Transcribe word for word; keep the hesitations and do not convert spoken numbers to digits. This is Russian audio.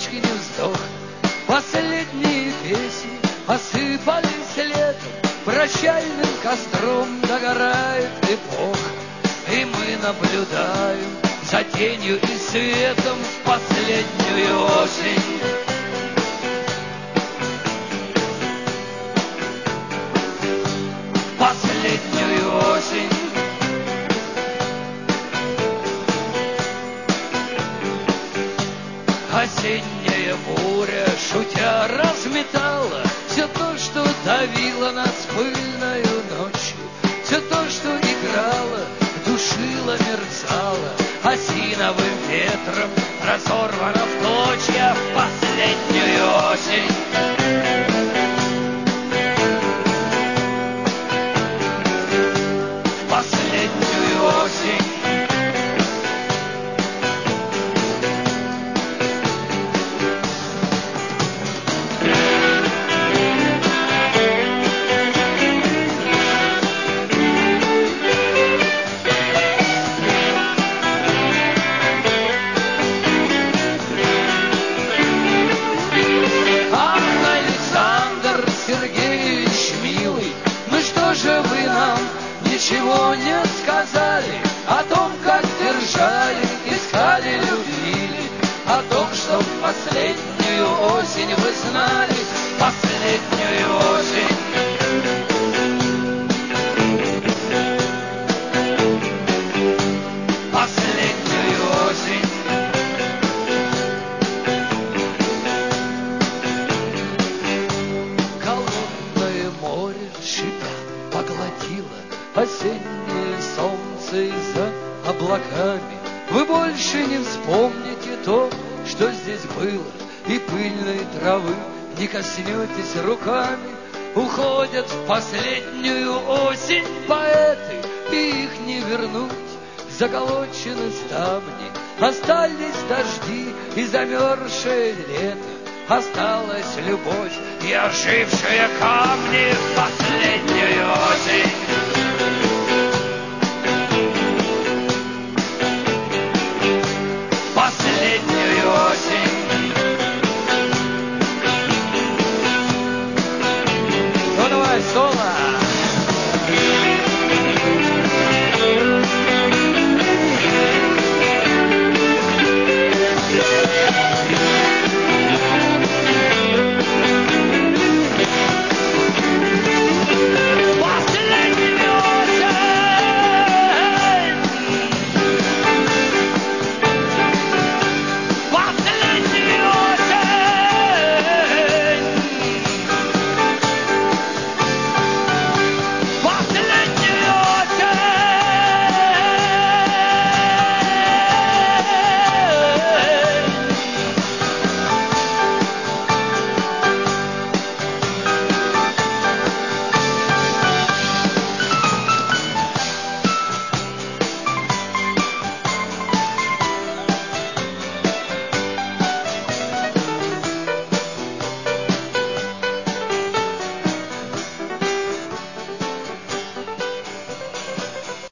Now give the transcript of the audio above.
строчки не вздох. Последние песни осыпались летом, прощальным костром догорает эпоха, и мы наблюдаем за тенью и светом в последнюю осень. Последнюю осень. Осенняя буря, шутя, разметала все то, что давило нас пыльною ночью, все то, что играло, душило, мерцало, осиновым ветром разорвано в клочья в последнюю осень. В последнюю осень. Ничего не сказали о том, как держали, искали, любили, о том, что в последнюю осень вы знали, последнюю осень. Последнюю осень. Голодное море шипя поглотило осеннее солнце из-за облаками. Вы больше не вспомните то, что здесь было, и пыльной травы не коснетесь руками. Уходят в последнюю осень поэты, и их не вернуть. Заколочены ставни, остались дожди и замерзшее лето. Осталась любовь и ожившие камни в последнюю осень.